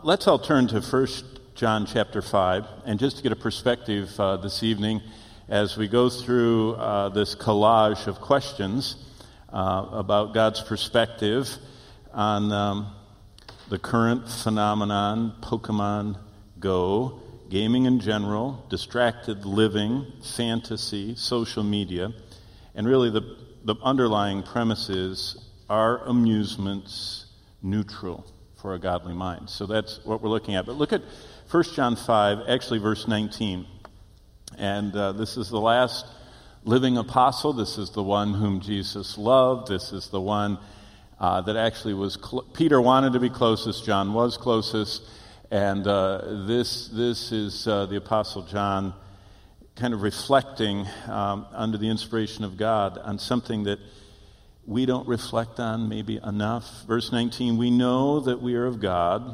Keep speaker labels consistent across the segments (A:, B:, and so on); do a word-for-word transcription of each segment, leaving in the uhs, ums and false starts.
A: let's all turn to First John chapter five, and just to get a perspective uh, this evening as we go through uh, this collage of questions uh, about God's perspective on um, the current phenomenon, Pokemon Go, gaming in general, distracted living, fantasy, social media, and really the, the underlying premise is, are amusements neutral for a godly mind? So that's what we're looking at. But look at First John five, actually verse nineteen. And uh, this is the last living apostle. This is the one whom Jesus loved. This is the one uh, that actually was, cl- Peter wanted to be closest, John was closest. And uh, this this is uh, the Apostle John kind of reflecting um, under the inspiration of God on something that we don't reflect on maybe enough. Verse nineteen, we know that we are of God,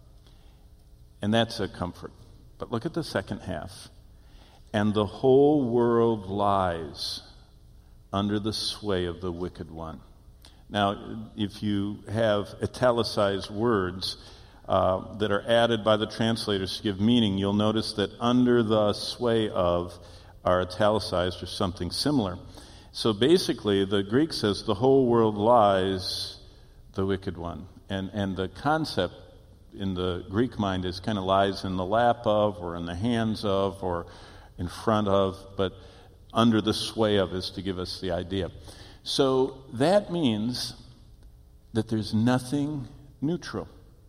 A: and that's a comfort. But look at the second half. And the whole world lies under the sway of the wicked one. Now, if you have italicized words uh, that are added by the translators to give meaning, you'll notice that under the sway of are italicized or something similar. So basically, the Greek says the whole world lies the wicked one. And and the concept in the Greek mind is kind of lies in the lap of, or in the hands of, or in front of, but under the sway of is to give us the idea. So that means that there's nothing neutral.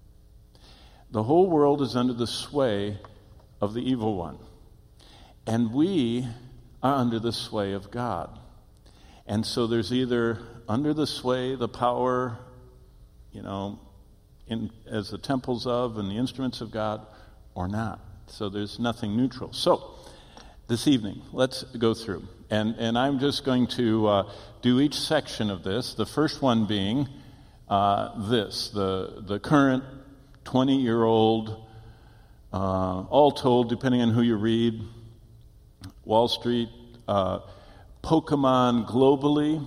A: The whole world is under the sway of the evil one. And we are under the sway of God. And so there's either under the sway, the power, you know, in, as the temples of and the instruments of God, or not. So there's nothing neutral. So this evening, let's go through. And, and I'm just going to uh, do each section of this, the first one being uh, this, the, the current twenty-year-old, uh, all told, depending on who you read, Wall Street, uh, Pokemon globally,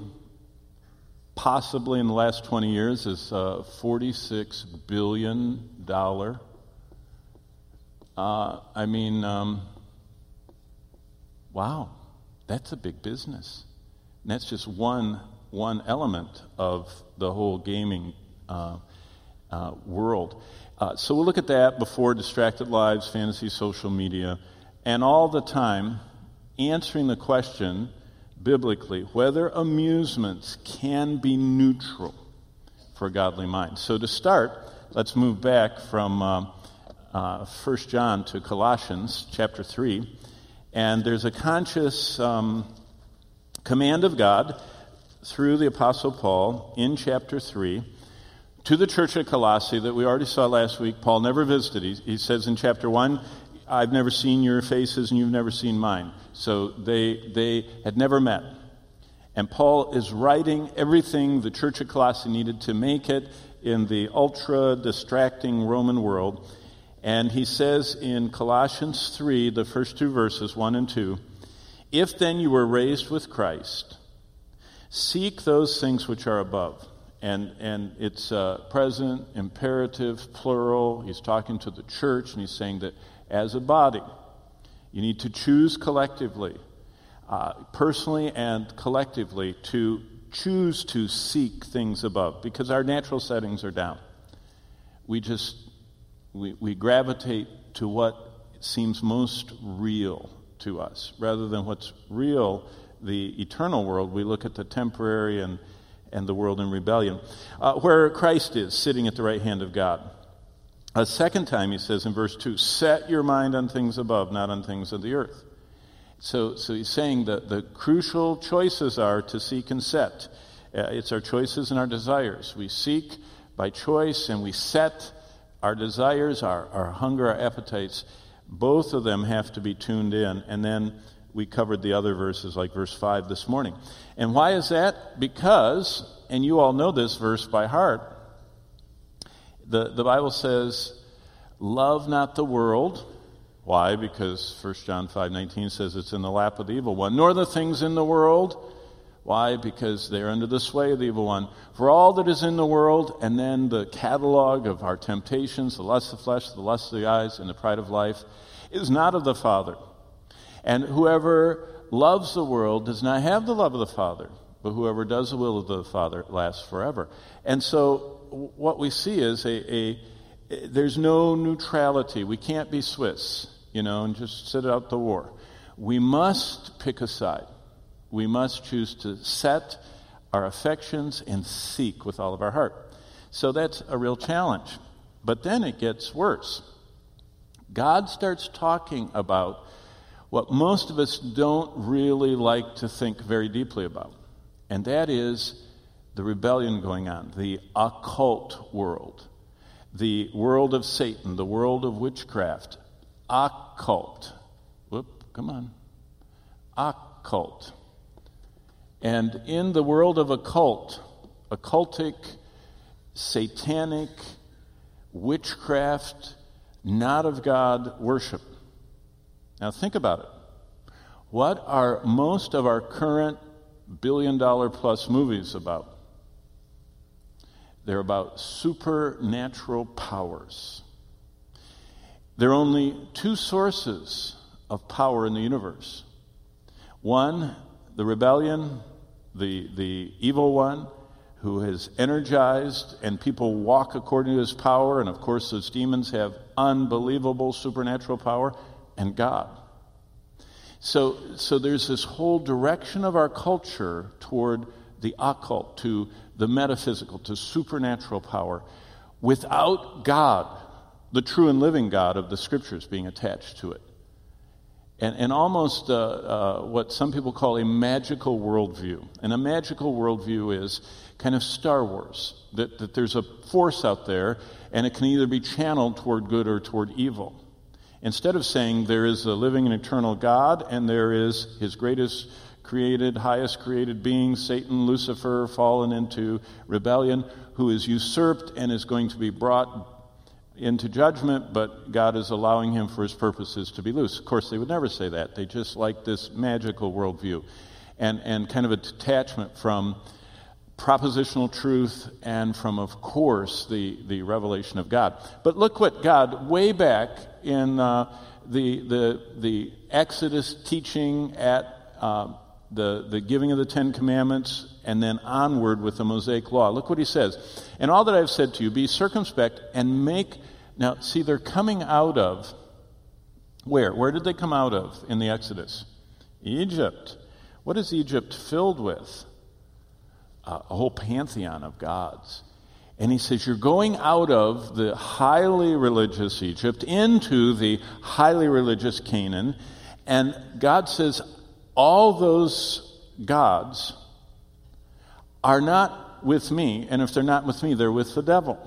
A: possibly in the last twenty years, is a forty-six billion dollars. Uh, I mean, um, wow, that's a big business. And that's just one one element of the whole gaming uh, uh, world. Uh, so we'll look at that before distracted lives, fantasy, social media, and all the time answering the question biblically whether amusements can be neutral for a godly mind. So to start, let's move back from uh, uh, First John to Colossians chapter three. And there's a conscious um, command of God through the Apostle Paul in chapter three to the church at Colossae that we already saw last week. Paul never visited. He, he says in chapter one, I've never seen your faces and you've never seen mine. So they they had never met. And Paul is writing everything the church at Colossae needed to make it in the ultra-distracting Roman world. And he says in Colossians three, the first two verses, one and two, if then you were raised with Christ, seek those things which are above. And and it's uh, present, imperative, plural. He's talking to the church, and he's saying that as a body, you need to choose collectively, uh, personally and collectively, to choose to seek things above, because our natural settings are down. We just, we, we gravitate to what seems most real to us. Rather than what's real, the eternal world, we look at the temporary and and the world in rebellion, uh, where Christ is sitting at the right hand of God. A second time he says in verse two, set your mind on things above, not on things of the earth. So, so he's saying that the crucial choices are to seek and set. Uh, it's our choices and our desires. We seek by choice and we set our desires, our, our hunger, our appetites. Both of them have to be tuned in. And then we covered the other verses like verse five this morning. And why is that? Because, and you all know this verse by heart, the, the Bible says, love not the world. Why? Because First John five nineteen says it's in the lap of the evil one. Nor the things in the world. Why? Because they're under the sway of the evil one. For all that is in the world, and then the catalog of our temptations, the lust of the flesh, the lust of the eyes, and the pride of life, is not of the Father. And whoever loves the world does not have the love of the Father, but whoever does the will of the Father lasts forever. And so what we see is a, a there's no neutrality. We can't be Swiss, you know, and just sit out the war. We must pick a side. We must choose to set our affections and seek with all of our heart. So that's a real challenge. But then it gets worse. God starts talking about what most of us don't really like to think very deeply about. And that is the rebellion going on, the occult world, the world of Satan, the world of witchcraft. Occult. Whoop, come on. Occult. And in the world of occult, occultic, satanic, witchcraft, not of God worship. Now think about it. What are most of our current billion dollar plus movies about? They're about supernatural powers. There are only two sources of power in the universe. One, the rebellion, the, the evil one, who has energized, and people walk according to his power, and of course those demons have unbelievable supernatural power, and God. So, so there's this whole direction of our culture toward the occult, to the metaphysical, to supernatural power, without God, the true and living God of the Scriptures, being attached to it. And, and almost uh, uh, what some people call a magical worldview. And a magical worldview is kind of Star Wars, that, that there's a force out there, and it can either be channeled toward good or toward evil. Instead of saying there is a living and eternal God, and there is his greatest created, highest created being, Satan, Lucifer, fallen into rebellion, who is usurped and is going to be brought into judgment, but God is allowing him for his purposes to be loose. Of course, they would never say that. They just like this magical worldview and, and kind of a detachment from propositional truth and from, of course, the, the revelation of God. But look what God, way back in uh, the, the, the Exodus teaching at uh, the, the giving of the Ten Commandments, and then onward with the Mosaic Law. Look what he says. And all that I have said to you, be circumspect and make... Now, see, they're coming out of... Where? Where did they come out of in the Exodus? Egypt. What is Egypt filled with? Uh, a whole pantheon of gods. And he says, you're going out of the highly religious Egypt into the highly religious Canaan. And God says, all those gods are not with me, and if they're not with me, they're with the devil.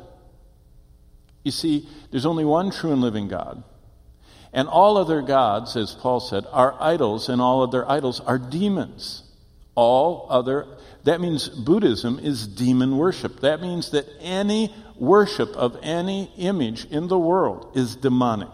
A: You see, there's only one true and living God. And all other gods, as Paul said, are idols, and all other idols are demons. All other, that means Buddhism is demon worship. That means that any worship of any image in the world is demonic.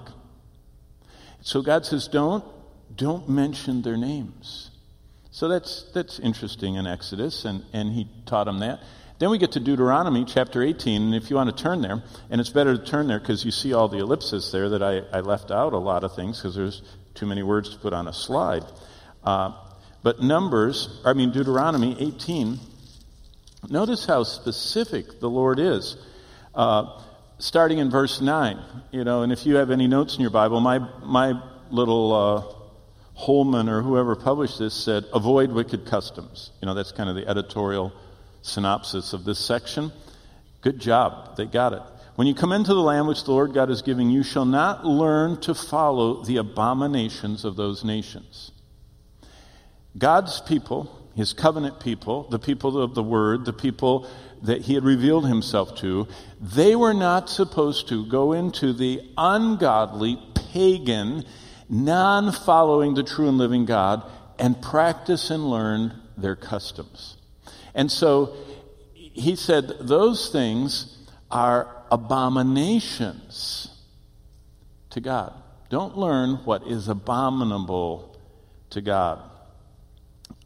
A: So God says, don't, don't mention their names. So that's that's interesting in Exodus, and, and he taught them that. Then we get to Deuteronomy chapter eighteen, and if you want to turn there, and it's better to turn there because you see all the ellipses there that I, I left out a lot of things because there's too many words to put on a slide. Uh, but Numbers, I mean Deuteronomy eighteen, notice how specific the Lord is. Uh, starting in verse nine, you know, and if you have any notes in your Bible, my, my little... Uh, Holman or whoever published this said, avoid wicked customs. You know, that's kind of the editorial synopsis of this section. Good job. They got it. When you come into the land which the Lord God is giving you, shall not learn to follow the abominations of those nations. God's people, his covenant people, the people of the Word, the people that he had revealed himself to, they were not supposed to go into the ungodly, pagan, non-following the true and living God, and practice and learn their customs. And so he said those things are abominations to God. Don't learn what is abominable to God.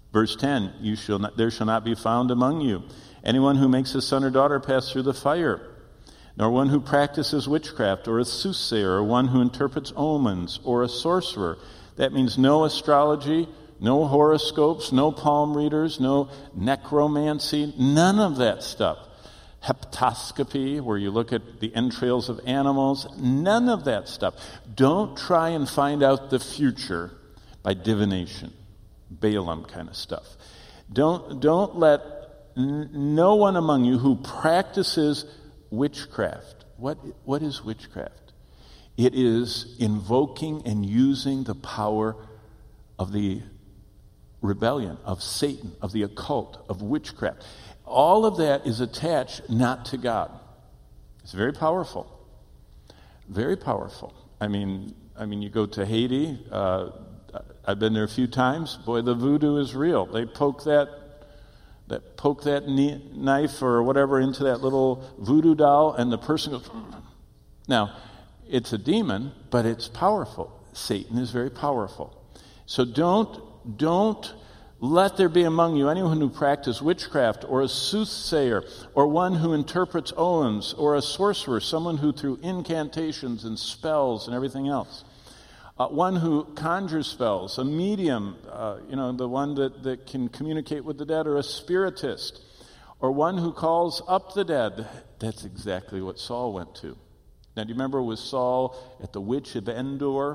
A: Verse ten, you shall not, there shall not be found among you anyone who makes his son or daughter pass through the fire, nor one who practices witchcraft, or a soothsayer, or one who interprets omens, or a sorcerer. That means no astrology, no horoscopes, no palm readers, no necromancy, none of that stuff. Hepatoscopy, where you look at the entrails of animals, none of that stuff. Don't try and find out the future by divination, Balaam kind of stuff. Don't, don't let n- no one among you who practices witchcraft. What, what is witchcraft? It is invoking and using the power of the rebellion, of Satan, of the occult, of witchcraft. All of that is attached not to God. It's very powerful. Very powerful. I mean, I mean, you go to Haiti. Uh, I've been there a few times. Boy, the voodoo is real. They poke that, that poke that knife or whatever into that little voodoo doll, and the person goes. Now, it's a demon, but it's powerful. Satan is very powerful. So don't don't. Let there be among you anyone who practices witchcraft, or a soothsayer, or one who interprets omens, or a sorcerer, someone who through incantations and spells and everything else. Uh, one who conjures spells, a medium, uh, you know, the one that, that can communicate with the dead, or a spiritist, or one who calls up the dead. That's exactly what Saul went to. Now, do you remember with Saul at the witch of Endor?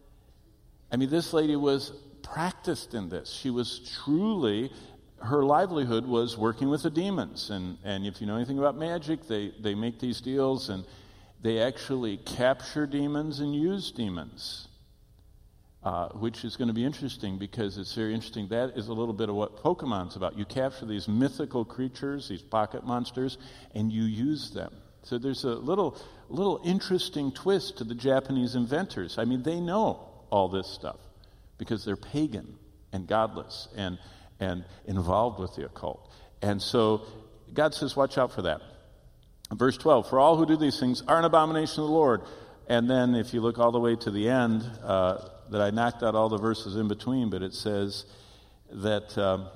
A: I mean, this lady was practiced in this. She was truly, her livelihood was working with the demons. And, and if you know anything about magic, they, they make these deals and they actually capture demons and use demons, uh, which is going to be interesting because it's very interesting. That is a little bit of what Pokemon's about. You capture these mythical creatures, these pocket monsters, and you use them. So there's a little, little interesting twist to the Japanese inventors. I mean, they know all this stuff, because they're pagan and godless and, and involved with the occult. And so God says, watch out for that. Verse twelve, for all who do these things are an abomination to the Lord. And then if you look all the way to the end, uh, that I knocked out all the verses in between, but it says that, um,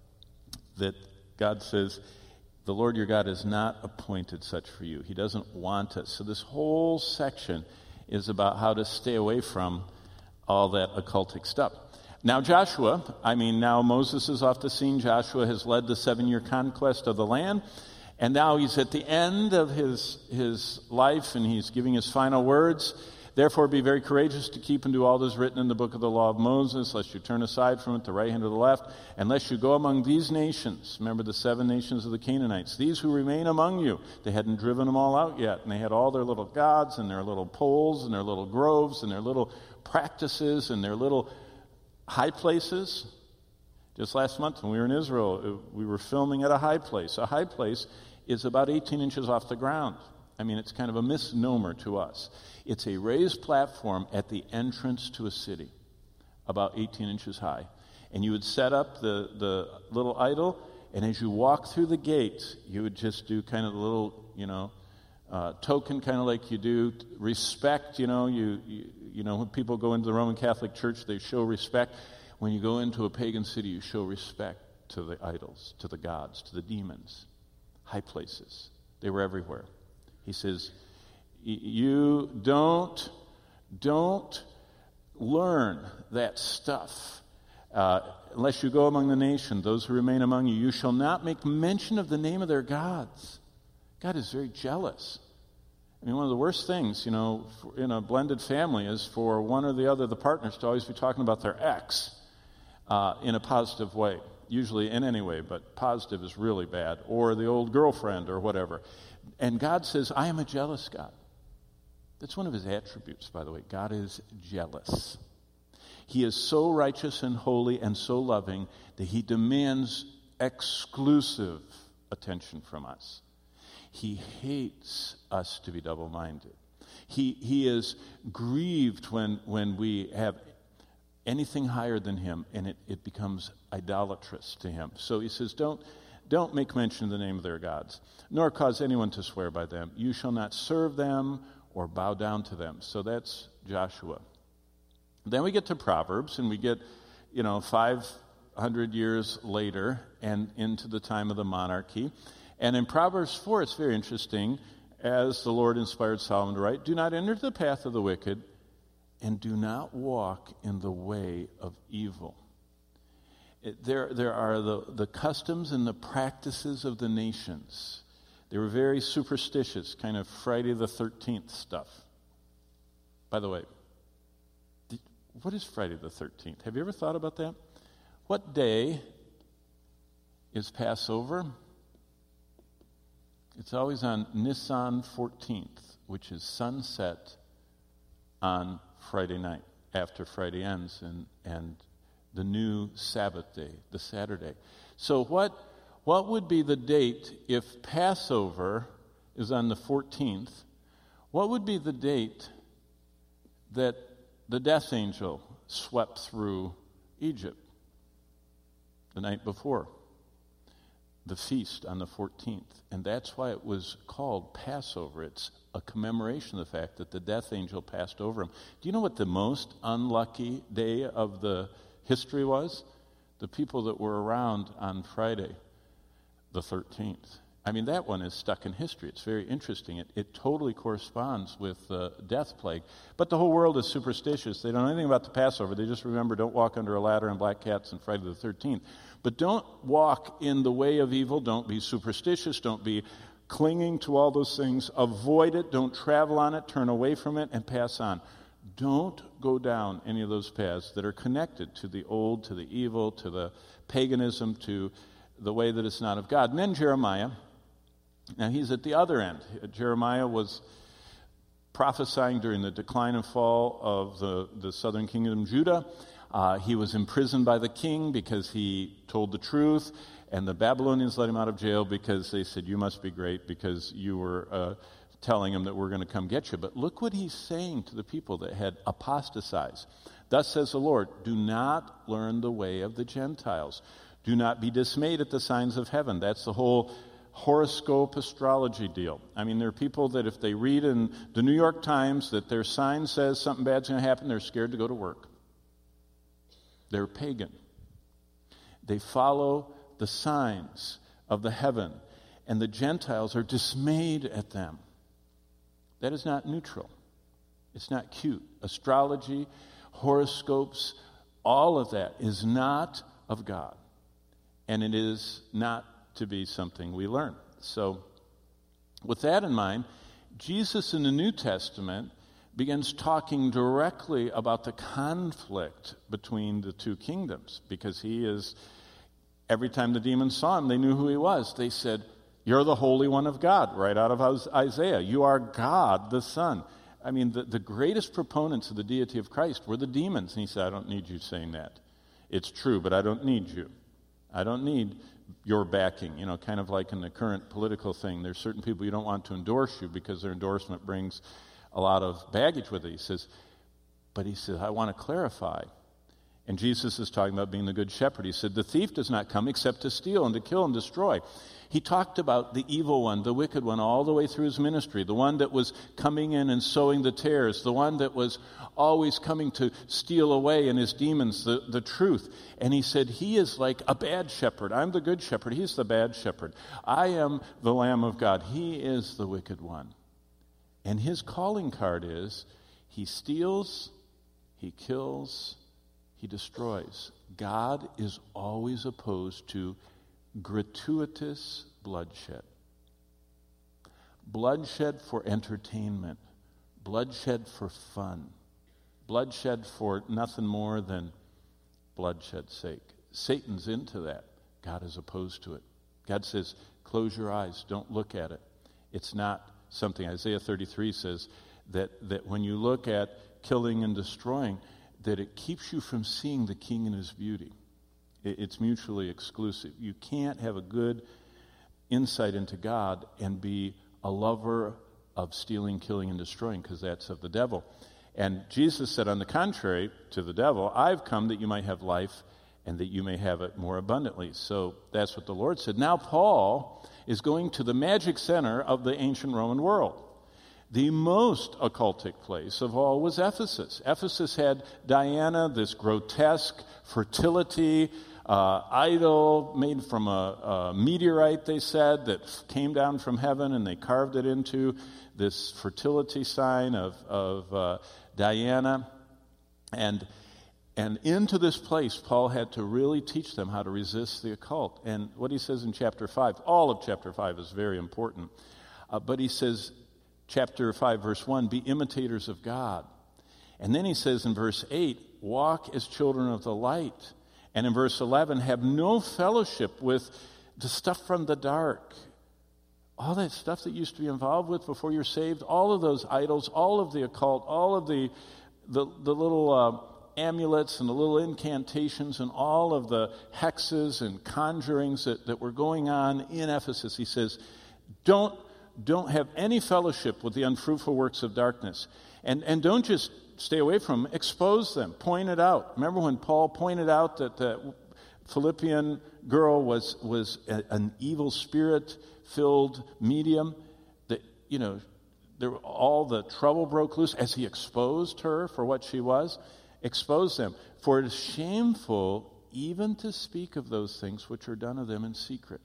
A: that God says, the Lord your God has not appointed such for you. He doesn't want us. So this whole section is about how to stay away from all that occultic stuff. Now Joshua, I mean, now Moses is off the scene. Joshua has led the seven-year conquest of the land, and now he's at the end of his, his life, and he's giving his final words. Therefore, be very courageous to keep and do all that is written in the book of the law of Moses, lest you turn aside from it to the right hand or the left, unless you go among these nations. Remember the seven nations of the Canaanites. These who remain among you, they hadn't driven them all out yet, and they had all their little gods and their little poles and their little groves and their little practices and their little high places. Just last month when we were in Israel, we were filming at a high place. A high place is about eighteen inches off the ground. I mean, it's kind of a misnomer to us. It's a raised platform at the entrance to a city, about eighteen inches high. And you would set up the, the little idol, and as you walk through the gates, you would just do kind of the little, you know, uh, token, kind of like you do respect. You know, you, you you know, when people go into the Roman Catholic Church, they show respect. When you go into a pagan city, you show respect to the idols, to the gods, to the demons. High places. They were everywhere. He says, you don't, don't learn that stuff uh, unless you go among the nation, those who remain among you. You shall not make mention of the name of their gods. God is very jealous. I mean, one of the worst things, you know, in a blended family is for one or the other of the partners to always be talking about their ex uh, in a positive way. Usually in any way, but positive is really bad. Or the old girlfriend or whatever. And God says, I am a jealous God. That's one of his attributes, by the way. God is jealous. He is so righteous and holy and so loving that he demands exclusive attention from us. He hates us to be double-minded. He, he is grieved when, when we have anything higher than him, and it, it becomes idolatrous to him. So he says, don't, don't make mention of the name of their gods, nor cause anyone to swear by them. You shall not serve them or bow down to them. So that's Joshua. Then we get to Proverbs, and we get, you know, five hundred years later and into the time of the monarchy. And in Proverbs four, it's very interesting, as the Lord inspired Solomon to write, do not enter the path of the wicked, and do not walk in the way of evil. It, there, there are the, the customs and the practices of the nations. They were very superstitious, kind of Friday the thirteenth stuff. By the way, did, what is Friday the thirteenth? Have you ever thought about that? What day is Passover? It's always on Nisan fourteenth, which is sunset on Friday night, after Friday ends, and, and the new Sabbath day, the Saturday. So what, what would be the date if Passover is on the fourteenth? What would be the date that the death angel swept through Egypt? The night before. The feast on the fourteenth. And that's why it was called Passover. It's a commemoration of the fact that the death angel passed over him. Do you know what the most unlucky day of the history was? The people that were around on Friday the thirteenth. I mean, that one is stuck in history. It's very interesting. It, it totally corresponds with the death plague. But the whole world is superstitious. They don't know anything about the Passover. They just remember, don't walk under a ladder and black cats and Friday the thirteenth. But don't walk in the way of evil. Don't be superstitious. Don't be clinging to all those things. Avoid it. Don't travel on it. Turn away from it and pass on. Don't go down any of those paths that are connected to the old, to the evil, to the paganism, to the way that it's not of God. And then Jeremiah. Now, he's at the other end. Jeremiah was prophesying during the decline and fall of the, the southern kingdom, Judah. Uh, he was imprisoned by the king because he told the truth, and the Babylonians let him out of jail because they said, you must be great because you were uh, telling him that we're going to come get you. But look what he's saying to the people that had apostatized. Thus says the Lord, do not learn the way of the Gentiles. Do not be dismayed at the signs of heaven. That's the whole horoscope astrology deal. I mean, there are people that if they read in the New York Times that their sign says something bad's going to happen, they're scared to go to work. They're pagan. They follow the signs of the heaven, and the Gentiles are dismayed at them. That is not neutral. It's not cute. Astrology, horoscopes, all of that is not of God, and it is not to be something we learn. So, with that in mind, Jesus in the New Testament begins talking directly about the conflict between the two kingdoms, because he is, every time the demons saw him, they knew who he was. They said, you're the Holy One of God, right out of Isaiah. You are God the Son. I mean, the, the greatest proponents of the deity of Christ were the demons. And he said, I don't need you saying that. It's true, but I don't need you. I don't need your backing, you know, kind of like in the current political thing. There's certain people you don't want to endorse you because their endorsement brings a lot of baggage with it. He says, but he says, I want to clarify. And Jesus is talking about being the good shepherd. He said, the thief does not come except to steal and to kill and destroy. He talked about the evil one, the wicked one, all the way through his ministry, the one that was coming in and sowing the tares, the one that was always coming to steal away in his demons the, the truth. And he said, he is like a bad shepherd. I'm the good shepherd. He's the bad shepherd. I am the Lamb of God. He is the wicked one. And his calling card is, he steals, he kills, he destroys. God is always opposed to gratuitous bloodshed. Bloodshed for entertainment. Bloodshed for fun. Bloodshed for nothing more than bloodshed's sake. Satan's into that. God is opposed to it. God says, close your eyes. Don't look at it. It's not something. Isaiah thirty-three says that, that when you look at killing and destroying, that it keeps you from seeing the king in his beauty. It's mutually exclusive. You can't have a good insight into God and be a lover of stealing, killing, and destroying, because that's of the devil. And Jesus said, on the contrary to the devil, I've come that you might have life and that you may have it more abundantly. So that's what the Lord said. Now Paul is going to the magic center of the ancient Roman world. The most occultic place of all was Ephesus. Ephesus had Diana, this grotesque fertility, uh, idol made from a, a meteorite, they said, that came down from heaven, and they carved it into this fertility sign of, of uh, Diana. And And into this place, Paul had to really teach them how to resist the occult. And what he says in chapter five, all of chapter five is very important. Uh, but he says, chapter five, verse one, be imitators of God. And then he says in verse eight, walk as children of the light. And in verse eleven, have no fellowship with the stuff from the dark. All that stuff that you used to be involved with before you're saved, all of those idols, all of the occult, all of the, the, the little... Uh, amulets and the little incantations and all of the hexes and conjurings that, that were going on in Ephesus. He says, don't, don't have any fellowship with the unfruitful works of darkness. And, and don't just stay away from them, expose them, point it out. Remember when Paul pointed out that the Philippian girl was, was a, an evil spirit-filled medium? That, you know, there, all the trouble broke loose as he exposed her for what she was. Expose them. For it is shameful even to speak of those things which are done of them in secret.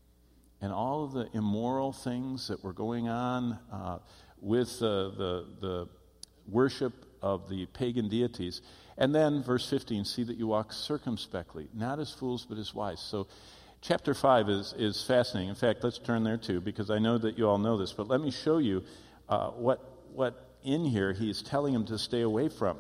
A: And all of the immoral things that were going on uh, with uh, the, the worship of the pagan deities. And then, verse fifteen, see that you walk circumspectly, not as fools, but as wise. So chapter five is, is fascinating. In fact, let's turn there too, because I know that you all know this. But let me show you uh, what, what in here he's telling them to stay away from.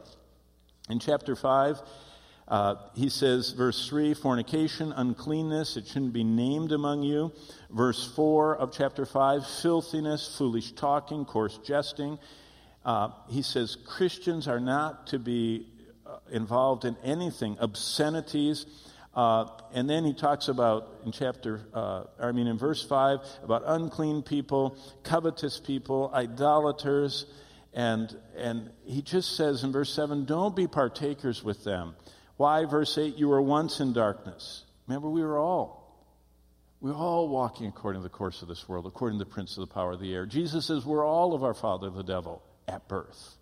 A: In chapter five, uh, he says, verse three, fornication, uncleanness, it shouldn't be named among you. Verse four of chapter five, filthiness, foolish talking, coarse jesting. Uh, he says Christians are not to be uh, involved in anything, obscenities. Uh, and then he talks about, in chapter, uh, I mean in verse five, about unclean people, covetous people, idolaters. And and he just says in verse seven, don't be partakers with them. Why? Verse eight, you were once in darkness. Remember, we were all. We were all walking according to the course of this world, according to the prince of the power of the air. Jesus says we're all of our father, the devil, at birth.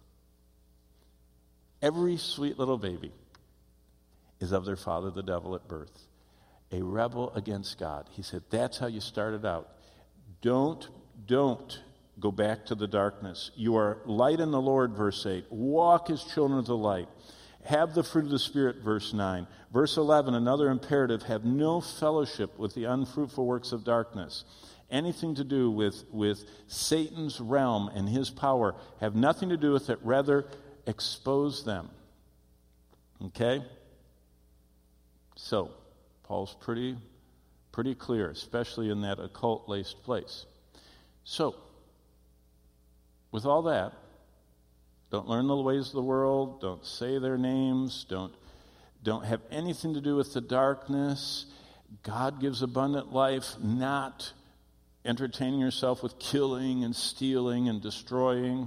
A: Every sweet little baby is of their father, the devil, at birth. A rebel against God. He said, that's how you started out. Don't, don't. Go back to the darkness. You are light in the Lord, verse eight. Walk as children of the light. Have the fruit of the Spirit, verse nine. Verse eleven, another imperative, have no fellowship with the unfruitful works of darkness. Anything to do with, with Satan's realm and his power, have nothing to do with it. Rather, expose them. Okay? So, Paul's pretty, pretty clear, especially in that occult-laced place. So, with all that, don't learn the ways of the world, don't say their names, don't, don't have anything to do with the darkness. God gives abundant life, not entertaining yourself with killing and stealing and destroying.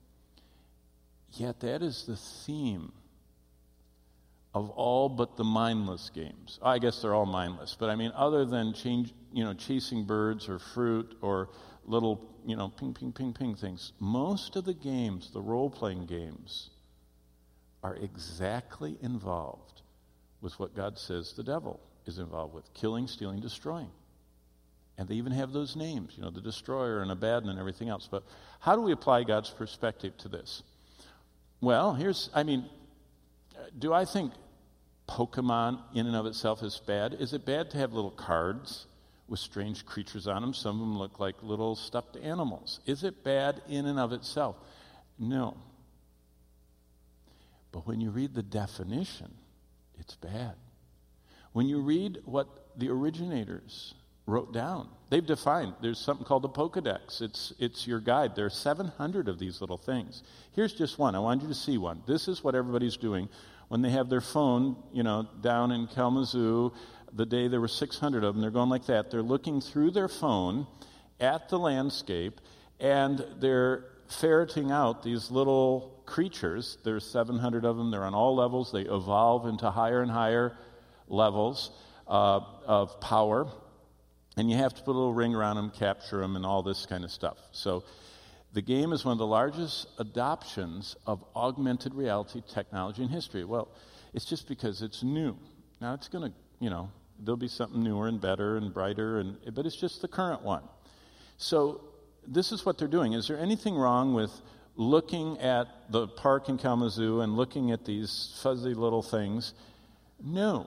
A: Yet that is the theme of all but the mindless games. I guess they're all mindless, but I mean, other than change, you know, chasing birds or fruit or little, you know, ping, ping, ping, ping things. Most of the games, the role-playing games, are exactly involved with what God says the devil is involved with. Killing, stealing, destroying. And they even have those names, you know, the destroyer and Abaddon and everything else. But how do we apply God's perspective to this? Well, here's, I mean, do I think Pokemon in and of itself is bad? Is it bad to have little cards with strange creatures on them? Some of them look like little stuffed animals. Is it bad in and of itself? No. But when you read the definition, it's bad. When you read what the originators wrote down, they've defined, there's something called the Pokedex. It's, it's your guide. There are seven hundred of these little things. Here's just one. I want you to see one. This is what everybody's doing when they have their phone, you know, down in Kalamazoo. The day there were six hundred of them, they're going like that. They're looking through their phone at the landscape, and they're ferreting out these little creatures. There's seven hundred of them. They're on all levels. They evolve into higher and higher levels uh, of power. And you have to put a little ring around them, capture them, and all this kind of stuff. So the game is one of the largest adoptions of augmented reality technology in history. Well, it's just because it's new. Now, it's going to you know, there'll be something newer and better and brighter, and but it's just the current one. So this is what they're doing. Is there anything wrong with looking at the park in Kalamazoo and looking at these fuzzy little things? No.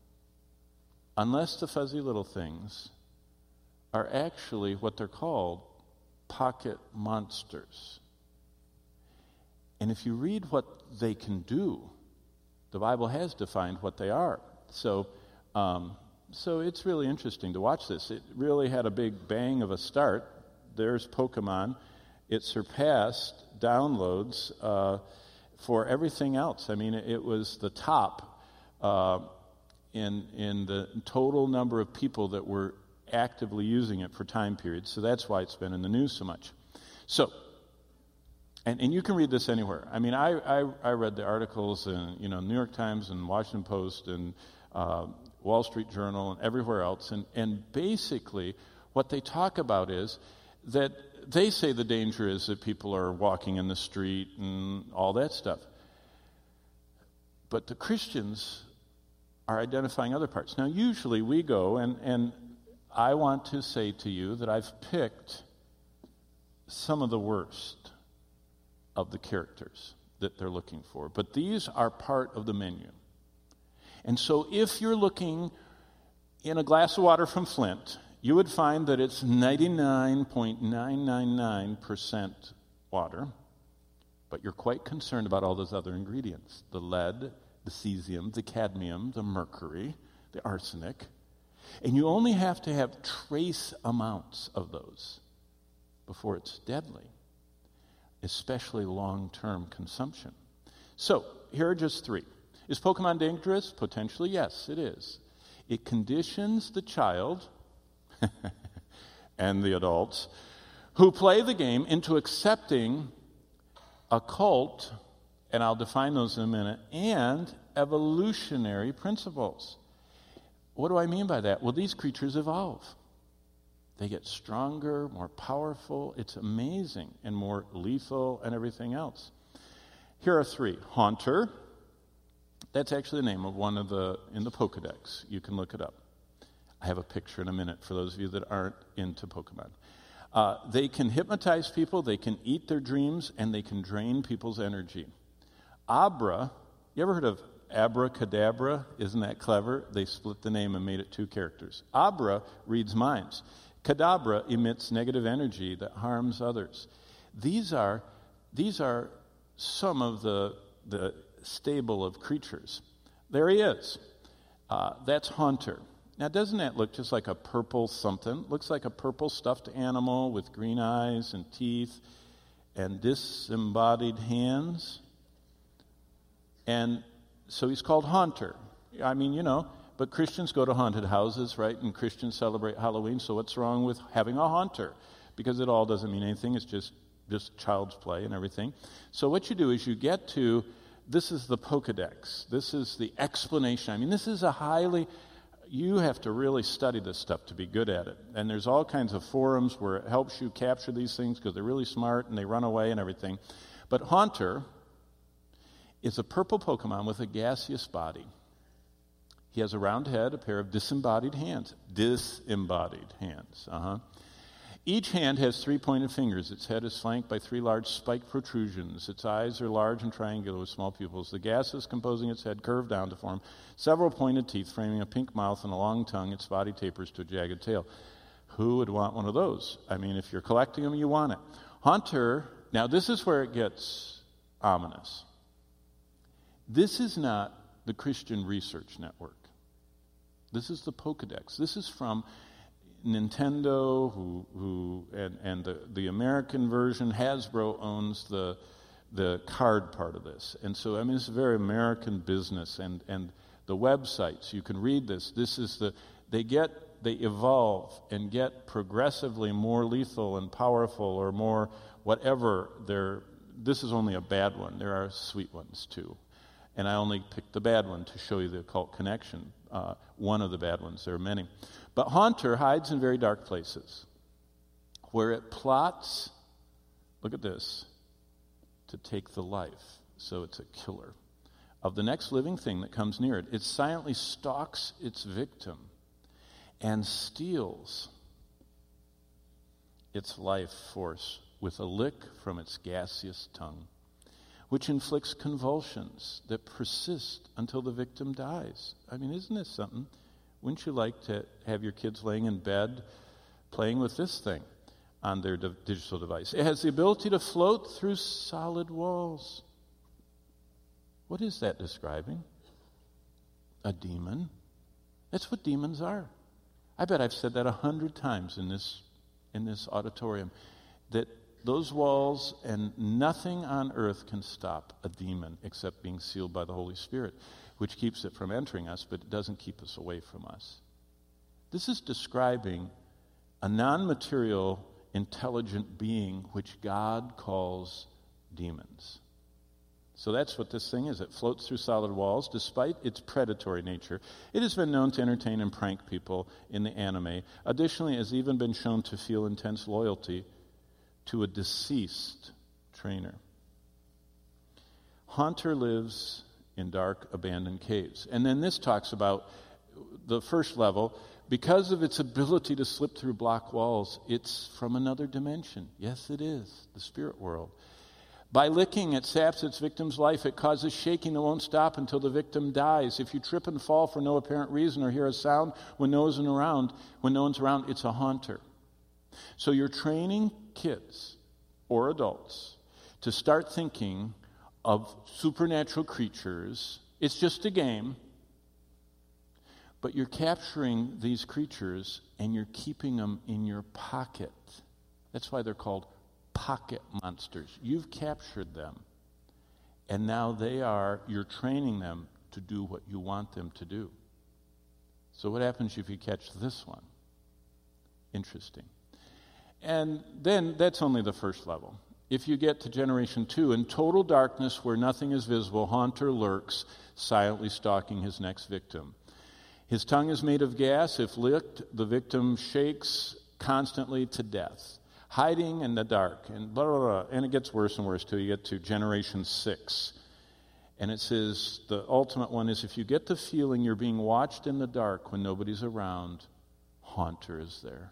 A: Unless the fuzzy little things are actually what they're called, pocket monsters. And if you read what they can do, the Bible has defined what they are. So, um, so it's really interesting to watch this. It really had a big bang of a start. There's Pokemon. It surpassed downloads uh, for everything else. I mean, it, it was the top uh, in in the total number of people that were actively using it for time periods. So that's why it's been in the news so much. So, and, and you can read this anywhere. I mean, I, I, I read the articles in, you know, New York Times and Washington Post and uh, Wall Street Journal and everywhere else. And, and basically what they talk about is that they say the danger is that people are walking in the street and all that stuff. But the Christians are identifying other parts. Now, usually we go, and, and I want to say to you that I've picked some of the worst of the characters that they're looking for. But these are part of the menu. And so if you're looking in a glass of water from Flint, you would find that it's ninety-nine point nine nine nine percent water, but you're quite concerned about all those other ingredients, the lead, the cesium, the cadmium, the mercury, the arsenic. And you only have to have trace amounts of those before it's deadly, especially long-term consumption. So, here are just three. Is Pokemon dangerous? Potentially, yes, it is. It conditions the child and the adults who play the game into accepting occult, and I'll define those in a minute, and evolutionary principles. What do I mean by that? Well, these creatures evolve. They get stronger, more powerful. It's amazing, and more lethal and everything else. Here are three. Haunter. That's actually the name of one of the, in the Pokedex. You can look it up. I have a picture in a minute for those of you that aren't into Pokemon. Uh, they can hypnotize people, they can eat their dreams, and they can drain people's energy. Abra, you ever heard of Abracadabra? Isn't that clever? They split the name and made it two characters. Abra reads minds. Kadabra emits negative energy that harms others. These are, these are some of the, the stable of creatures. There he is. Uh, that's Haunter. Now, doesn't that look just like a purple something? Looks like a purple stuffed animal with green eyes and teeth and disembodied hands. And so he's called Haunter. I mean, you know, but Christians go to haunted houses, right? And Christians celebrate Halloween, so what's wrong with having a haunter? Because it all doesn't mean anything. It's just, just child's play and everything. So what you do is you get to, this is the Pokedex. This is the explanation. I mean, this is a highly... You have to really study this stuff to be good at it. And there's all kinds of forums where it helps you capture these things because they're really smart and they run away and everything. But Haunter is a purple Pokemon with a gaseous body. He has a round head, a pair of disembodied hands. Disembodied hands. Uh-huh. Each hand has three pointed fingers. Its head is flanked by three large spiked protrusions. Its eyes are large and triangular with small pupils. The gases composing its head curve down to form several pointed teeth, framing a pink mouth and a long tongue. Its body tapers to a jagged tail. Who would want one of those? I mean, if you're collecting them, you want it. Haunter, now this is where it gets ominous. This is not the Christian Research Network. This is the Pokedex. This is from Nintendo, who, who and, and the, the American version. Hasbro owns the the card part of this. And so, I mean, it's a very American business. And, and the websites, you can read this. This is the, they get, they evolve and get progressively more lethal and powerful or more whatever. They're, this is only a bad one. There are sweet ones, too. And I only picked the bad one to show you the occult connection. Uh, one of the bad ones. There are many. But Haunter hides in very dark places where it plots, look at this, to take the life. So it's a killer of the next living thing that comes near it. It silently stalks its victim and steals its life force with a lick from its gaseous tongue, which inflicts convulsions that persist until the victim dies. I mean, isn't this something? Wouldn't you like to have your kids laying in bed playing with this thing on their de- digital device? It has the ability to float through solid walls. What is that describing? A demon. That's what demons are. I bet I've said that a hundred times in this in this auditorium, that those walls and nothing on earth can stop a demon except being sealed by the Holy Spirit, which keeps it from entering us, but it doesn't keep us away from us. This is describing a non-material, intelligent being which God calls demons. So that's what this thing is. It floats through solid walls. Despite its predatory nature, it has been known to entertain and prank people in the anime. Additionally, it has even been shown to feel intense loyalty to a deceased trainer. Haunter lives in dark, abandoned caves. And then this talks about the first level. Because of its ability to slip through block walls, it's from another dimension. Yes, it is, the spirit world. By licking, it saps its victim's life. It causes shaking that won't stop until the victim dies. If you trip and fall for no apparent reason or hear a sound when no one's around, when no one's around, it's a haunter. So you're training kids or adults to start thinking of supernatural creatures. It's just a game, but you're capturing these creatures and you're keeping them in your pocket. That's why they're called pocket monsters. You've captured them, and now they are, you're training them to do what you want them to do. So what happens if you catch this one? Interesting. And then that's only the first level. If you get to generation two, in total darkness where nothing is visible, Haunter lurks, silently stalking his next victim. His tongue is made of gas. If licked, the victim shakes constantly to death, hiding in the dark, and blah, blah, blah. And it gets worse and worse till you get to generation six. And it says the ultimate one is if you get the feeling you're being watched in the dark when nobody's around, Haunter is there.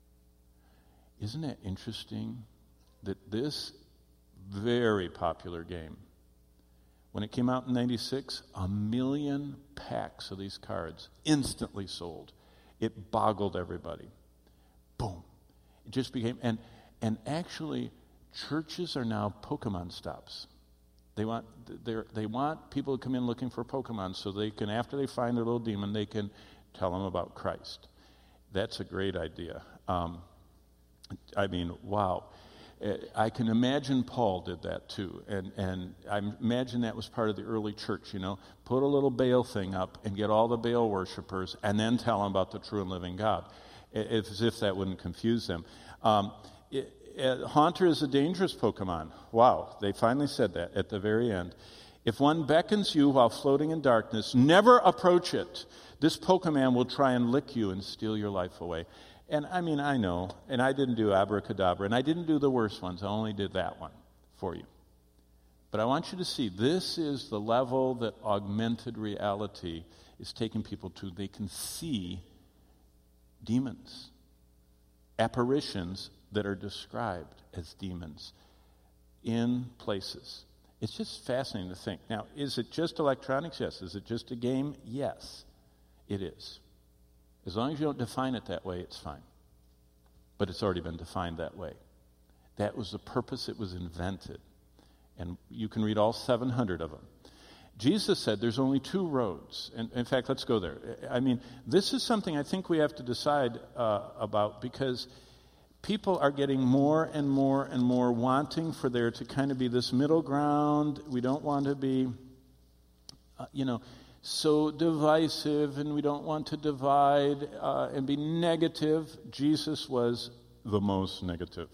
A: Isn't it interesting that this very popular game, when it came out in ninety-six, a million packs of these cards instantly sold. It boggled everybody. Boom. It just became, and and actually, churches are now Pokemon stops. They want they they want people to come in looking for Pokemon, so they can, after they find their little demon, they can tell them about Christ. That's a great idea. Um, I mean, wow. I can imagine Paul did that too, and and I imagine that was part of the early church. You know, put a little Baal thing up and get all the Baal worshipers, and then tell them about the true and living God, as if that wouldn't confuse them. Um, it, it, Haunter is a dangerous Pokemon. Wow, they finally said that at the very end. If one beckons you while floating in darkness, never approach it. This Pokemon will try and lick you and steal your life away. And I mean, I know, and I didn't do abracadabra, and I didn't do the worst ones. I only did that one for you. But I want you to see, this is the level that augmented reality is taking people to. They can see demons, apparitions that are described as demons in places. It's just fascinating to think. Now, is it just electronics? Yes. Is it just a game? Yes, it is. As long as you don't define it that way, it's fine. But it's already been defined that way. That was the purpose it was invented. And you can read all seven hundred of them. Jesus said there's only two roads. And in fact, let's go there. I mean, this is something I think we have to decide uh, about, because people are getting more and more and more wanting for there to kind of be this middle ground. We don't want to be, uh, you know, so divisive, and we don't want to divide uh, and be negative. Jesus was the most negative.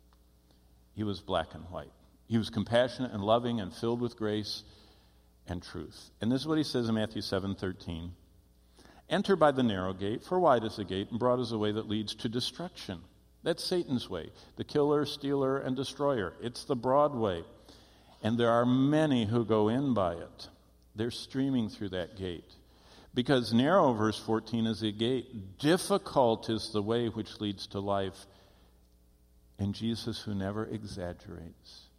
A: He was black and white. He was compassionate and loving and filled with grace and truth. And this is what he says in Matthew seven thirteen. Enter by the narrow gate, for wide is the gate, and broad is the way that leads to destruction. That's Satan's way, the killer, stealer, and destroyer. It's the broad way. And there are many who go in by it. They're streaming through that gate. Because narrow, verse fourteen, is the gate. Difficult is the way which leads to life. And Jesus, who never exaggerates,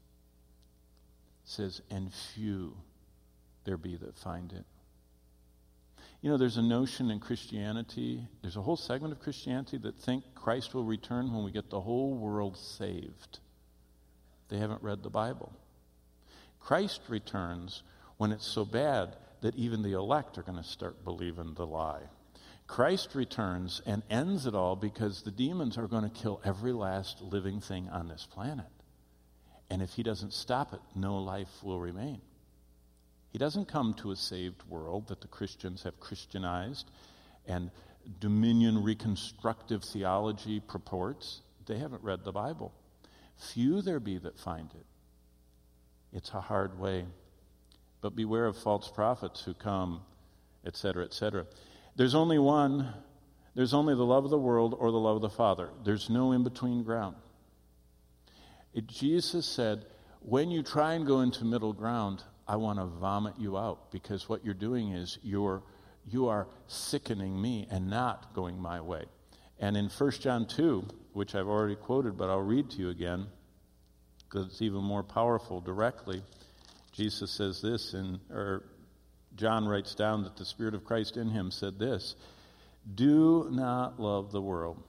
A: says, and few there be that find it. You know, there's a notion in Christianity, there's a whole segment of Christianity that think Christ will return when we get the whole world saved. They haven't read the Bible. Christ returns when it's so bad that even the elect are going to start believing the lie. Christ returns and ends it all because the demons are going to kill every last living thing on this planet. And if he doesn't stop it, no life will remain. He doesn't come to a saved world that the Christians have Christianized and dominion reconstructive theology purports. They haven't read the Bible. Few there be that find it. It's a hard way. But beware of false prophets who come, et cetera, et cetera. There's only one. There's only the love of the world or the love of the Father. There's no in-between ground. It, Jesus said, when you try and go into middle ground, I want to vomit you out, because what you're doing is you're you are sickening me and not going my way. And in First John two, which I've already quoted, but I'll read to you again, because it's even more powerful directly, Jesus says this, in, or John writes down that the Spirit of Christ in him said this, do not love the world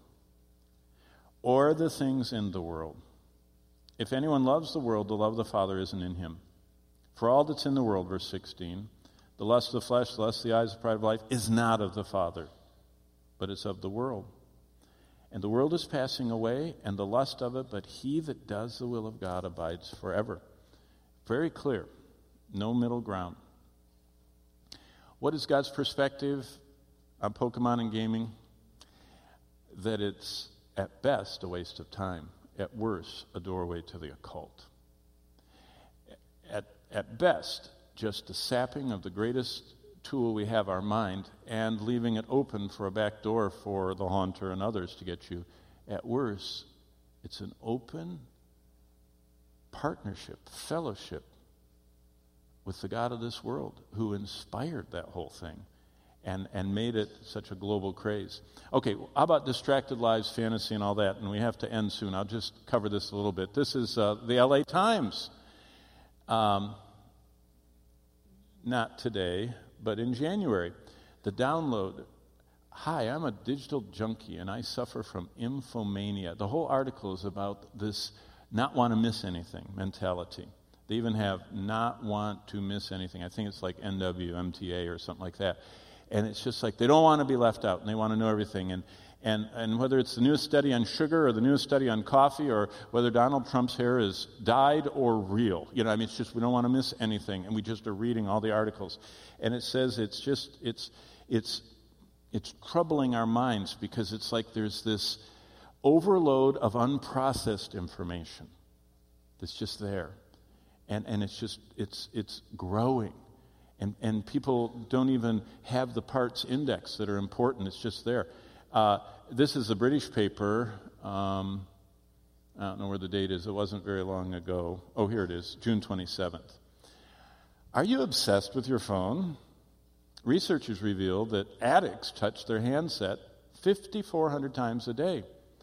A: or the things in the world. If anyone loves the world, the love of the Father isn't in him. For all that's in the world, verse sixteen, the lust of the flesh, the lust of the eyes, the pride of life, is not of the Father, but it's of the world. And the world is passing away, and the lust of it, but he that does the will of God abides forever. Very clear. No middle ground. What is God's perspective on Pokemon and gaming? That it's, at best, a waste of time. At worst, a doorway to the occult. At, at best, just a sapping of the greatest tool we have, our mind, and leaving it open for a back door for the haunter and others to get you. At worst, it's an open partnership, fellowship with the God of this world who inspired that whole thing and, and made it such a global craze. Okay, how about distracted lives, fantasy, and all that? And we have to end soon. I'll just cover this a little bit. This is uh, the L A Times. Um, not today, but in January. The download. Hi, I'm a digital junkie, and I suffer from infomania. The whole article is about this not want to miss anything mentality. They even have not want to miss anything. I think it's like N W M T A or something like that. And it's just like they don't want to be left out, and they want to know everything. And and and whether it's the newest study on sugar or the newest study on coffee or whether Donald Trump's hair is dyed or real. You know, I mean, it's just we don't want to miss anything, and we just are reading all the articles. And it says it's just, it's it's it's troubling our minds because it's like there's this overload of unprocessed information that's just there. And and it's just, it's it's growing. And and people don't even have the parts index that are important. It's just there. Uh, this is a British paper. Um, I don't know where the date is. It wasn't very long ago. Oh, here it is, June twenty-seventh. Are you obsessed with your phone? Researchers reveal that addicts touch their handset five thousand four hundred times a day.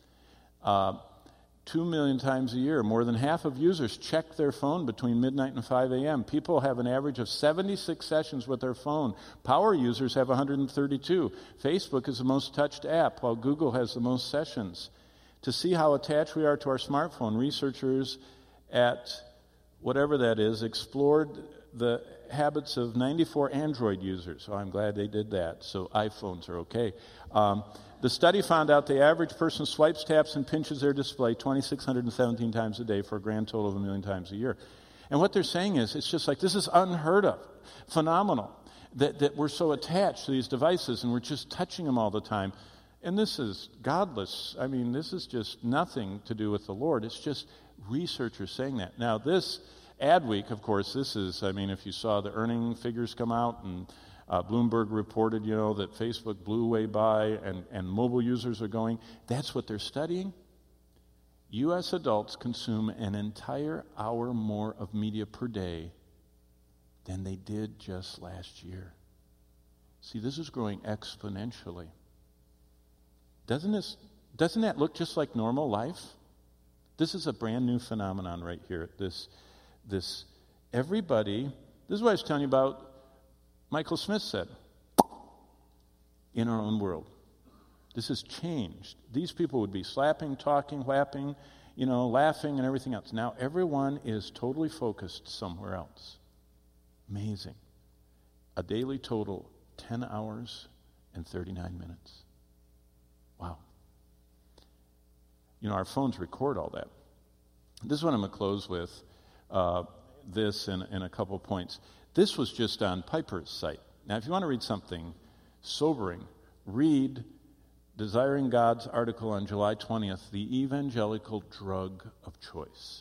A: Uh, Two million times a year. More than half of users check their phone between midnight and five a.m. People have an average of seventy-six sessions with their phone. Power users have one hundred thirty-two. Facebook is the most touched app, while Google has the most sessions. To see how attached we are to our smartphone, researchers at whatever that is explored the habits of ninety-four Android users. So I'm glad they did that. So iPhones are okay. Um, The study found out the average person swipes, taps, and pinches their display two thousand six hundred seventeen times a day for a grand total of a million times a year. And what they're saying is, it's just like, this is unheard of, phenomenal, that, that we're so attached to these devices and we're just touching them all the time. And this is godless. I mean, this is just nothing to do with the Lord. It's just researchers saying that. Now, this Adweek, of course, this is, I mean, if you saw the earning figures come out and Uh, Bloomberg reported, you know, that Facebook blew way by and, and mobile users are going. That's what they're studying. U S adults consume an entire hour more of media per day than they did just last year. See, this is growing exponentially. Doesn't this, doesn't that look just like normal life? This is a brand new phenomenon right here. This, this, everybody, this is what I was telling you about, Michael Smith said, in our own world. This has changed. These people would be slapping, talking, whapping, you know, laughing and everything else. Now everyone is totally focused somewhere else. Amazing. A daily total, ten hours and thirty-nine minutes. Wow. You know, our phones record all that. This is what I'm going to close with, uh, this and, and a couple points. This was just on Piper's site. Now, if you want to read something sobering, read Desiring God's article on July twentieth, The Evangelical Drug of Choice.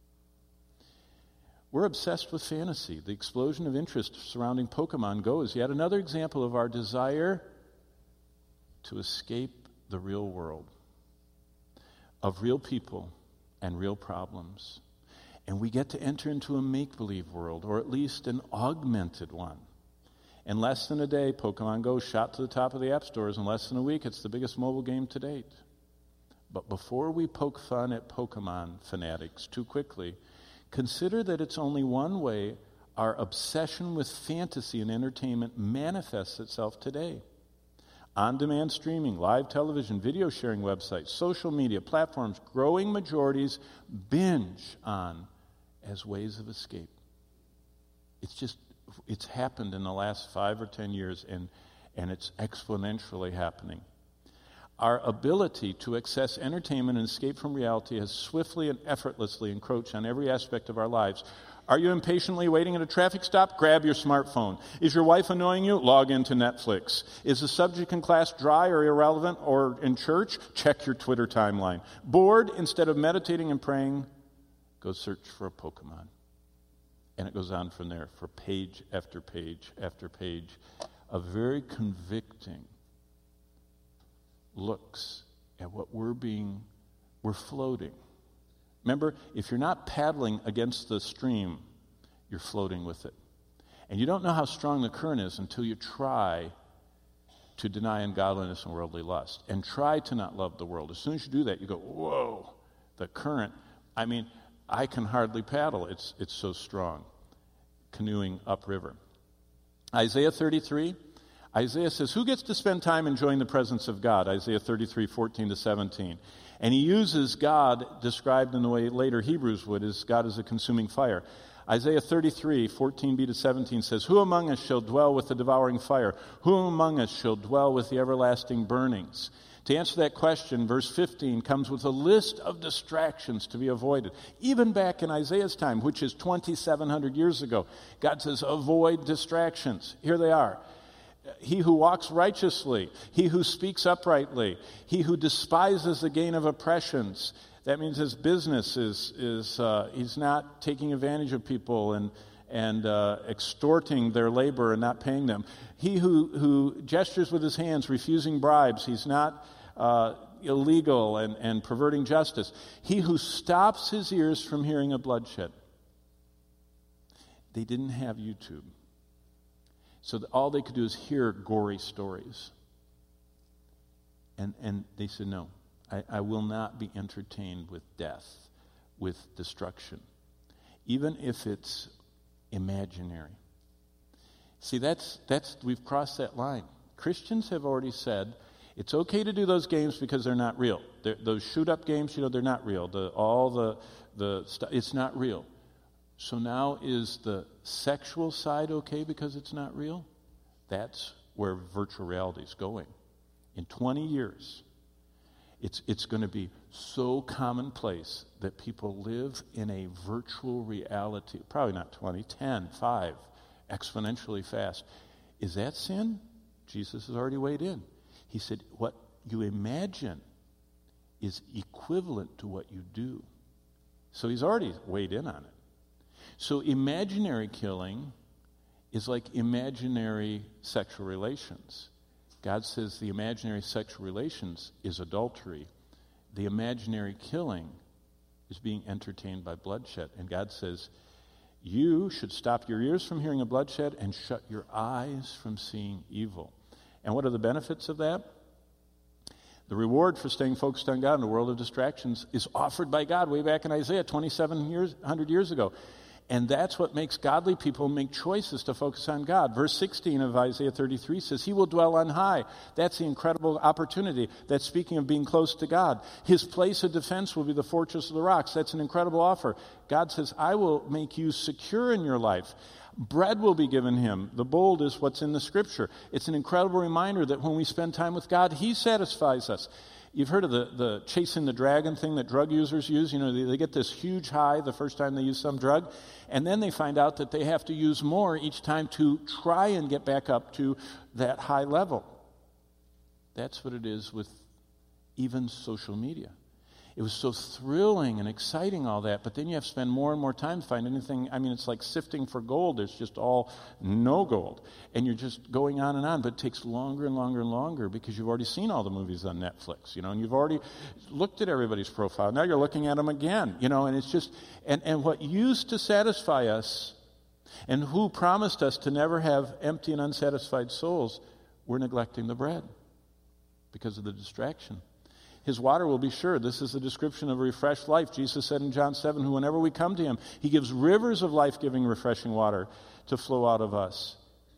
A: We're obsessed with fantasy. The explosion of interest surrounding Pokemon Go is yet another example of our desire to escape the real world, of real people and real problems. And we get to enter into a make-believe world, or at least an augmented one. In less than a day, Pokemon Go shot to the top of the app stores. In less than a week, it's the biggest mobile game to date. But before we poke fun at Pokemon fanatics too quickly, consider that it's only one way our obsession with fantasy and entertainment manifests itself today. On-demand streaming, live television, video sharing websites, social media platforms, growing majorities binge on as ways of escape. It's just, it's happened in the last five or ten years, and, and it's exponentially happening. Our ability to access entertainment and escape from reality has swiftly and effortlessly encroached on every aspect of our lives. Are you impatiently waiting at a traffic stop? Grab your smartphone. Is your wife annoying you? Log into Netflix. Is the subject in class dry or irrelevant or in church? Check your Twitter timeline. Bored? Instead of meditating and praying, go search for a Pokemon. And it goes on from there for page after page after page of very convicting looks at what we're being, we're floating. Remember, if you're not paddling against the stream, you're floating with it. And you don't know how strong the current is until you try to deny ungodliness and worldly lust and try to not love the world. As soon as you do that, you go, whoa, the current. I mean, I can hardly paddle. It's, it's so strong. Canoeing upriver. Isaiah thirty-three. Isaiah says, who gets to spend time enjoying the presence of God? Isaiah thirty-three, fourteen to seventeen. And he uses God, described in the way later Hebrews would, as God is a consuming fire. Isaiah thirty-three, fourteen b to seventeen says, who among us shall dwell with the devouring fire? Who among us shall dwell with the everlasting burnings? To answer that question, verse fifteen comes with a list of distractions to be avoided. Even back in Isaiah's time, which is twenty-seven hundred years ago, God says, avoid distractions. Here they are. He who walks righteously, he who speaks uprightly, he who despises the gain of oppressions. That means his business is, is uh, he's not taking advantage of people and, and uh, extorting their labor and not paying them. He who, who gestures with his hands, refusing bribes, he's not uh, illegal and, and perverting justice. He who stops his ears from hearing of bloodshed. They didn't have YouTube. So that all they could do is hear gory stories. And and they said, no, I, I will not be entertained with death, with destruction, even if it's imaginary. See, that's that's we've crossed that line. Christians have already said it's okay to do those games because they're not real. They're, those shoot-up games, you know, they're not real. The, all the the stuff, it's not real. So now is the sexual side okay because it's not real? That's where virtual reality is going. In twenty years, it's, it's going to be so commonplace that people live in a virtual reality. Probably not twenty, ten, five, exponentially fast. Is that sin? Jesus has already weighed in. He said, what you imagine is equivalent to what you do. So he's already weighed in on it. So imaginary killing is like imaginary sexual relations. God says the imaginary sexual relations is adultery. The imaginary killing is being entertained by bloodshed. And God says, You should stop your ears from hearing of bloodshed and shut your eyes from seeing evil. And what are the benefits of that? The reward for staying focused on God in a world of distractions is offered by God way back in Isaiah twenty-seven hundred years ago. And that's what makes godly people make choices to focus on God. Verse sixteen of Isaiah thirty-three says, He will dwell on high. That's the incredible opportunity. That's speaking of being close to God. His place of defense will be the fortress of the rocks. That's an incredible offer. God says, I will make you secure in your life. Bread will be given him. The bold is what's in the Scripture. It's an incredible reminder that when we spend time with God, He satisfies us. You've heard of the, the chasing the dragon thing that drug users use. You know, they, they get this huge high the first time they use some drug, and then they find out that they have to use more each time to try and get back up to that high level. That's what it is with even social media. It was so thrilling and exciting, all that, but then you have to spend more and more time to find anything. I mean, it's like sifting for gold. There's just all no gold. And you're just going on and on, but it takes longer and longer and longer because you've already seen all the movies on Netflix, you know, and you've already looked at everybody's profile. Now you're looking at them again, you know, and it's just, and, and what used to satisfy us and who promised us to never have empty and unsatisfied souls, we're neglecting the bread because of the distraction. His water will be sure. This is the description of a refreshed life. Jesus said in John seven, who whenever we come to Him, He gives rivers of life-giving, refreshing water to flow out of us.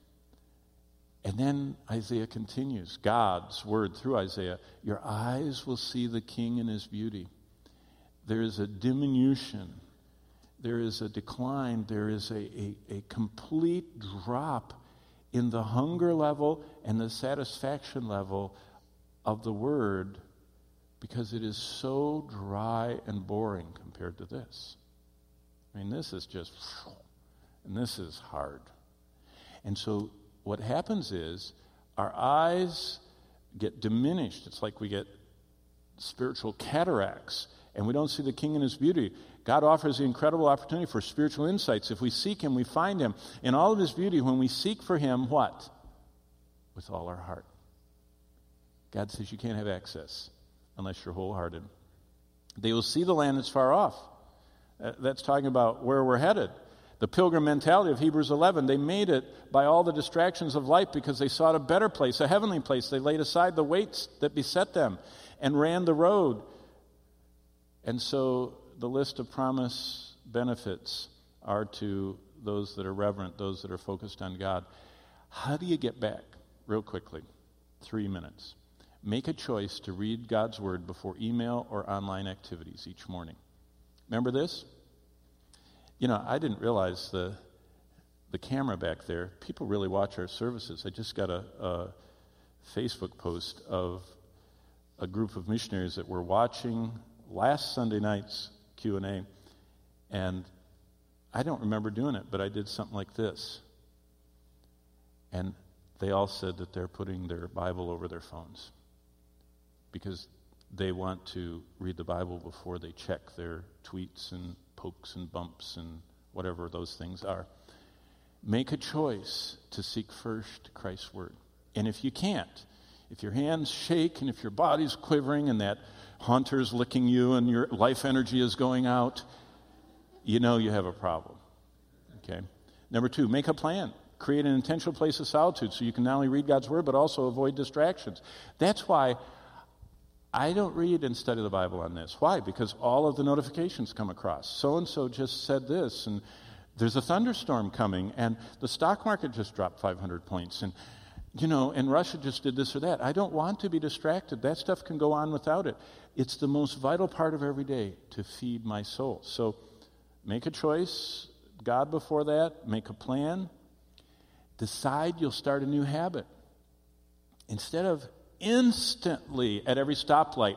A: And then Isaiah continues, God's word through Isaiah, your eyes will see the King in His beauty. There is a diminution. There is a decline. There is a, a, a complete drop in the hunger level and the satisfaction level of the word, because it is so dry and boring compared to this. I mean, this is just, and this is hard. And so what happens is our eyes get diminished. It's like we get spiritual cataracts, and we don't see the King in His beauty. God offers the incredible opportunity for spiritual insights. If we seek Him, we find Him. In all of His beauty, when we seek for Him, what? With all our heart. God says you can't have access unless you're wholehearted. They will see the land that's far off. Uh, that's talking about where we're headed. The pilgrim mentality of Hebrews eleven, they made it by all the distractions of life because they sought a better place, a heavenly place. They laid aside the weights that beset them and ran the road. And so the list of promise benefits are to those that are reverent, those that are focused on God. How do you get back? Real quickly, three minutes. Make a choice to read God's Word before email or online activities each morning. Remember this? You know, I didn't realize the the camera back there. People really watch our services. I just got a, a Facebook post of a group of missionaries that were watching last Sunday night's Q and A, and I don't remember doing it, but I did something like this. And they all said that they're putting their Bible over their phones, because they want to read the Bible before they check their tweets and pokes and bumps and whatever those things are. Make a choice to seek first Christ's Word. And if you can't, if your hands shake and if your body's quivering and that haunter's licking you and your life energy is going out, you know you have a problem. Okay? Number two, make a plan. Create an intentional place of solitude so you can not only read God's Word but also avoid distractions. That's why I don't read and study the Bible on this. Why? Because all of the notifications come across. So-and-so just said this, and there's a thunderstorm coming, and the stock market just dropped five hundred points, and, you know, and Russia just did this or that. I don't want to be distracted. That stuff can go on without it. It's the most vital part of every day to feed my soul. So make a choice, God before that, make a plan. Decide you'll start a new habit. Instead of instantly at every stoplight,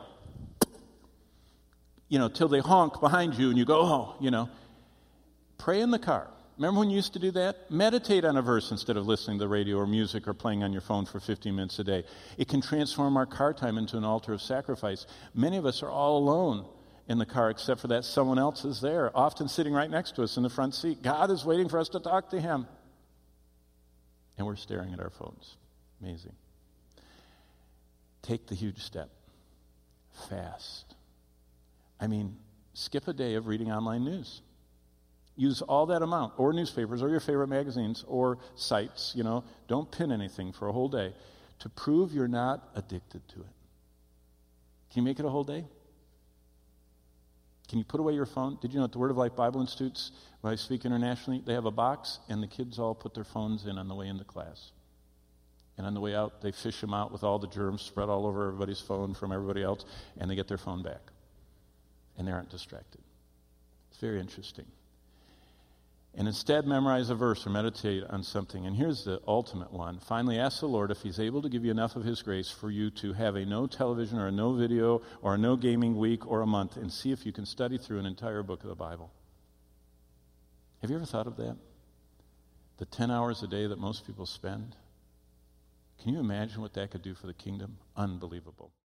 A: you know, till they honk behind you and you go, oh, you know, pray in the car. Remember when you used to do that? Meditate on a verse instead of listening to the radio or music or playing on your phone for fifteen minutes a day. It can transform our car time into an altar of sacrifice. Many of us are all alone in the car except for that someone else is there, often sitting right next to us in the front seat. God is waiting for us to talk to Him. And we're staring at our phones. Amazing. Take the huge step. Fast. I mean, skip a day of reading online news. Use all that amount, or newspapers, or your favorite magazines, or sites, you know. Don't pin anything for a whole day to prove you're not addicted to it. Can you make it a whole day? Can you put away your phone? Did you know at the Word of Life Bible Institutes, when I speak internationally, they have a box, and the kids all put their phones in on the way into class. And on the way out, they fish them out with all the germs spread all over everybody's phone from everybody else, and they get their phone back. And they aren't distracted. It's very interesting. And instead, memorize a verse or meditate on something. And here's the ultimate one. Finally, ask the Lord if He's able to give you enough of His grace for you to have a no television or a no video or a no gaming week or a month, and see if you can study through an entire book of the Bible. Have you ever thought of that? The ten hours a day that most people spend? Can you imagine what that could do for the kingdom? Unbelievable.